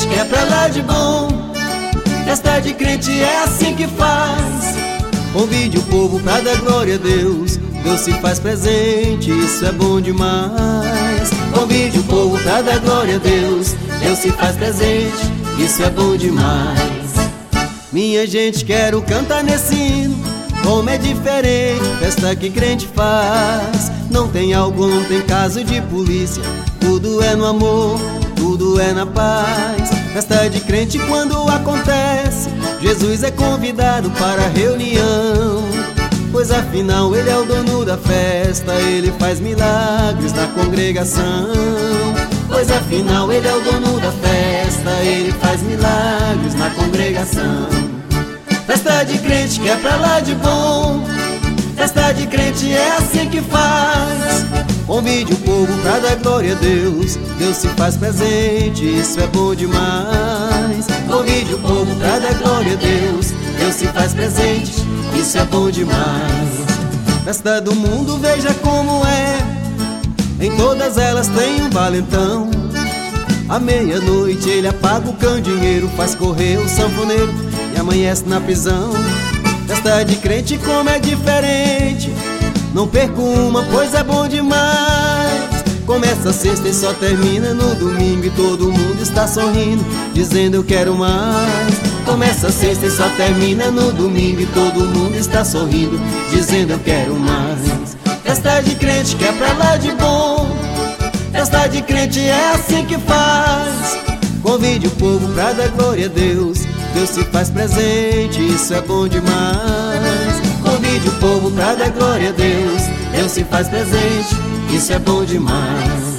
crente que é pra lá de bom. Festa de crente é assim que faz. Convide o povo pra dar glória a Deus. Deus se faz presente, isso é bom demais. Convide o povo pra dar glória a Deus. Deus se faz presente, isso é bom demais. Minha gente, quero cantar nesse hino, como é diferente, festa que crente faz. Não tem algo, não tem caso de polícia, tudo é no amor, tudo é na paz. Festa de crente quando acontece, Jesus é convidado para a reunião. Pois afinal ele é o dono da festa, ele faz milagres na congregação. Pois afinal ele é o dono da festa, ele faz milagres na congregação. Festa de crente que é pra lá de bom. Festa de crente é assim que faz. Convide o povo pra dar glória a Deus. Deus se faz presente, isso é bom demais. Convide o povo pra dar glória a Deus. Deus se faz presente, isso é bom demais. Festa do mundo, veja como é. Em todas elas tem um valentão. À meia-noite ele apaga o candeeiro, faz correr o sanfoneiro e amanhece na prisão. Festa de crente como é diferente, não perco uma, pois é bom demais. Começa sexta e só termina no domingo, e todo mundo está sorrindo, dizendo eu quero mais. Começa sexta e só termina no domingo, e todo mundo está sorrindo, dizendo eu quero mais. Festa de crente que é pra lá de bom. Festa de crente é assim que faz. Convide o povo pra dar glória a Deus. Deus se faz presente, isso é bom demais. Convide o povo pra dar glória a Deus. Deus se faz presente, isso é bom demais.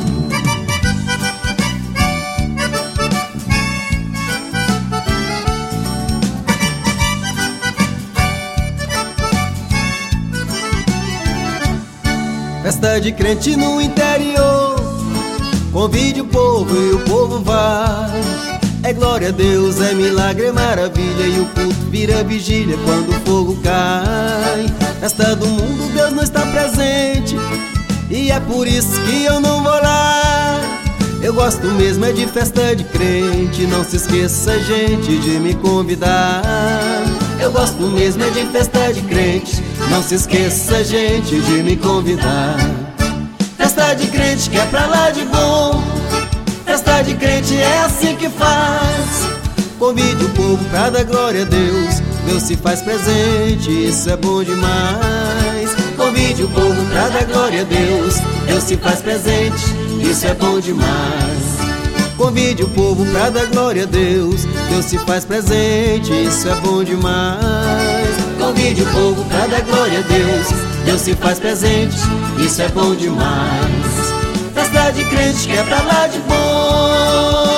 Festa de crente no interior, convide o povo e o povo vai. É glória a Deus, é milagre, é maravilha, e o culto vira vigília quando o fogo cai. Festa do mundo, Deus não está presente, e é por isso que eu não vou lá. Eu gosto mesmo é de festa de crente, não se esqueça, gente, de me convidar. Eu gosto mesmo é de festa de crente, não se esqueça, gente, de me convidar. Festa de crente que é pra lá de bom. Festa de crente é assim que faz. Convide o povo pra dar glória a Deus. Deus se faz presente, isso é bom demais. Convide o povo pra dar glória a Deus. Deus se faz presente, isso é bom demais. Convide o povo pra dar glória a Deus. Deus se faz presente, isso é bom demais. Convide o povo pra dar glória a Deus. Deus se faz presente, isso é bom demais. Festa de crente que é pra lá de bom.